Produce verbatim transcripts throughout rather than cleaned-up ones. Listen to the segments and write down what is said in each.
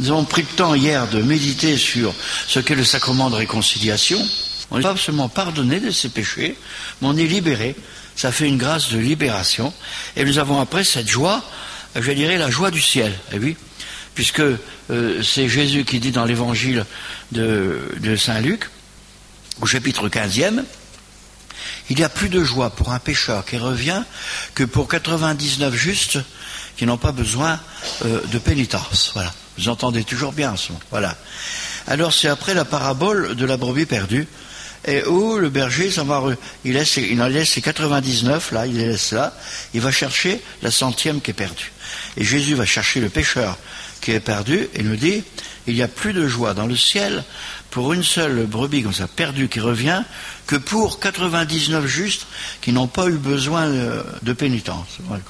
Nous avons pris le temps hier de méditer sur ce qu'est le sacrement de réconciliation. On n'est pas seulement pardonné de ses péchés, mais on est libéré. Ça fait une grâce de libération. Et nous avons après cette joie, je dirais la joie du ciel. Et oui, puisque euh, c'est Jésus qui dit dans l'évangile de, de Saint Luc, au chapitre quinzième, il y a plus de joie pour un pécheur qui revient que pour quatre-vingt-dix-neuf justes qui n'ont pas besoin euh, de pénitence. Voilà. Vous entendez toujours bien ce mot. Voilà. Alors c'est après la parabole de la brebis perdue, et où le berger s'en va, il, laisse, il en laisse ses quatre-vingt-dix-neuf, là, il les laisse là, il va chercher la centième qui est perdue. Et Jésus va chercher le pécheur qui est perdu, et nous dit, il n'y a plus de joie dans le ciel pour une seule brebis comme ça, perdue, qui revient, que pour quatre-vingt-dix-neuf justes qui n'ont pas eu besoin de, de pénitence. Voilà.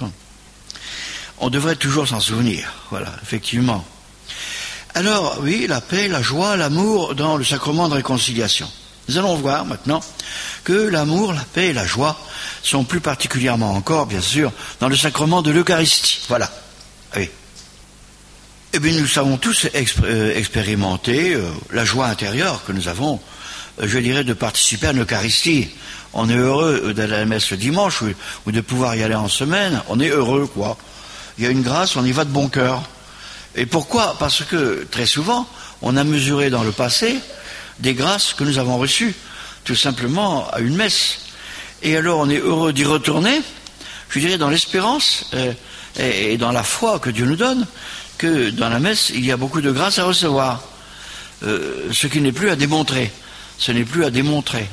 On devrait toujours s'en souvenir, voilà, effectivement. Alors, oui, la paix, la joie, l'amour dans le sacrement de réconciliation. Nous allons voir maintenant que l'amour, la paix et la joie sont plus particulièrement encore, bien sûr, dans le sacrement de l'Eucharistie. Voilà. Oui. Eh bien, nous savons tous exp- euh, expérimenter euh, la joie intérieure que nous avons, euh, je dirais, de participer à l'Eucharistie. On est heureux d'aller à la messe le dimanche ou, ou de pouvoir y aller en semaine. On est heureux, quoi. Il y a une grâce, on y va de bon cœur. Et pourquoi ? Parce que, très souvent, on a mesuré dans le passé des grâces que nous avons reçues, tout simplement à une messe. Et alors, on est heureux d'y retourner, je dirais, dans l'espérance euh, et, et dans la foi que Dieu nous donne, que dans la messe, il y a beaucoup de grâces à recevoir. Euh, ce qui n'est plus à démontrer. Ce n'est plus à démontrer.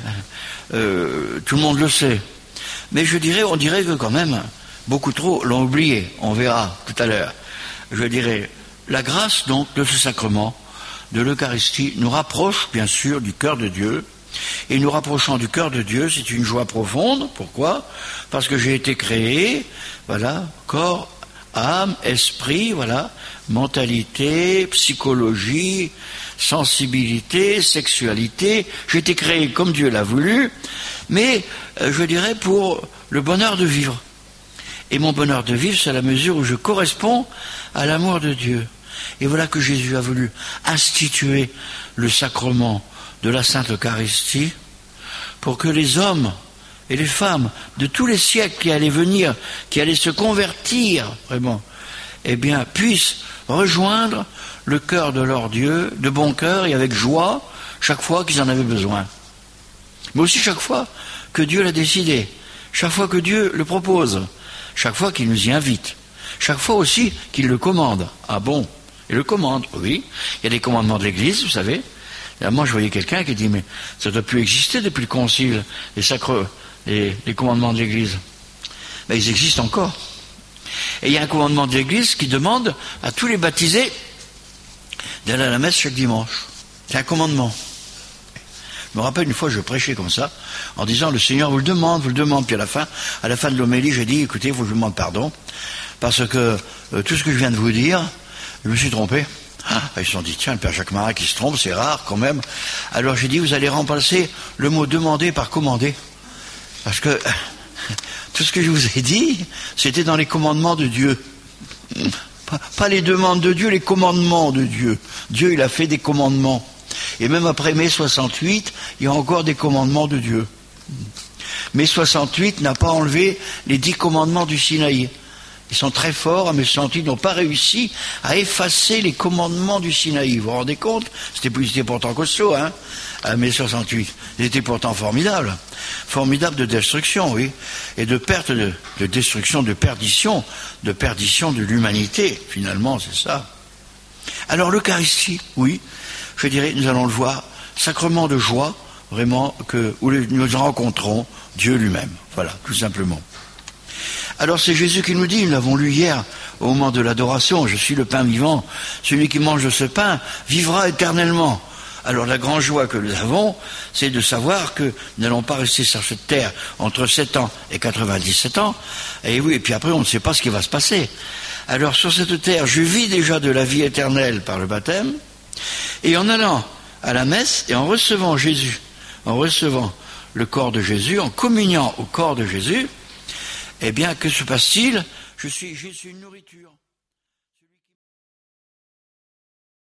Euh, tout le monde le sait. Mais je dirais, on dirait que quand même, beaucoup trop l'ont oublié. On verra tout à l'heure. Je dirais, la grâce donc de ce sacrement, de l'Eucharistie, nous rapproche bien sûr du cœur de Dieu. Et nous rapprochant du cœur de Dieu, c'est une joie profonde. Pourquoi ? Parce que j'ai été créé, voilà, corps, âme, esprit, voilà, mentalité, psychologie, sensibilité, sexualité. J'ai été créé comme Dieu l'a voulu, mais euh, je dirais pour le bonheur de vivre. Et mon bonheur de vivre, c'est à la mesure où je corresponds à l'amour de Dieu. Et voilà que Jésus a voulu instituer le sacrement de la Sainte Eucharistie pour que les hommes et les femmes de tous les siècles qui allaient venir, qui allaient se convertir, vraiment, eh bien, puissent rejoindre le cœur de leur Dieu, de bon cœur et avec joie, chaque fois qu'ils en avaient besoin. Mais aussi chaque fois que Dieu l'a décidé, chaque fois que Dieu le propose, chaque fois qu'il nous y invite, chaque fois aussi qu'il le commande. Ah bon ? Il le commande, oui. Il y a des commandements de l'Église, vous savez. Et moi, je voyais quelqu'un qui dit, mais ça ne doit plus exister depuis le Concile, les sacres, les, les commandements de l'Église. Mais ils existent encore. Et il y a un commandement de l'Église qui demande à tous les baptisés d'aller à la messe chaque dimanche. C'est un commandement. Je me rappelle une fois, je prêchais comme ça, en disant, le Seigneur vous le demande, vous le demande. Puis à la fin, à la fin de l'homélie, j'ai dit, écoutez, il faut que je vous demande pardon, parce que euh, tout ce que je viens de vous dire, je me suis trompé. Ah, ils se sont dit, tiens, le Père Jacques Marin qui se trompe, c'est rare quand même. Alors j'ai dit, vous allez remplacer le mot demander par commander. Parce que tout ce que je vous ai dit, c'était dans les commandements de Dieu. Pas, pas les demandes de Dieu, les commandements de Dieu. Dieu, il a fait des commandements. Et même après mai soixante-huit, il y a encore des commandements de Dieu. mai soixante-huit n'a pas enlevé les dix commandements du Sinaï. Ils sont très forts, mais ils n'ont pas réussi à effacer les commandements du Sinaï. Vous vous rendez compte ? C'était, c'était pourtant costaud, hein, à mai soixante-huit. Ils étaient pourtant formidables. Formidables de destruction, oui. Et de perte, de, de destruction, de perdition, de perdition de l'humanité, finalement, c'est ça. Alors l'Eucharistie, oui, je dirais, nous allons le voir, sacrement de joie, vraiment, que, où nous rencontrons Dieu lui-même. Voilà, tout simplement. Alors c'est Jésus qui nous dit, nous l'avons lu hier au moment de l'adoration, je suis le pain vivant, celui qui mange de ce pain vivra éternellement. Alors la grande joie que nous avons, c'est de savoir que nous n'allons pas rester sur cette terre entre sept ans et quatre-vingt-dix-sept ans, et oui, et puis après on ne sait pas ce qui va se passer. Alors sur cette terre, je vis déjà de la vie éternelle par le baptême, et en allant à la messe et en recevant Jésus, en recevant le corps de Jésus, en communiant au corps de Jésus, eh bien, que se passe-t-il ? Je suis, je suis une nourriture.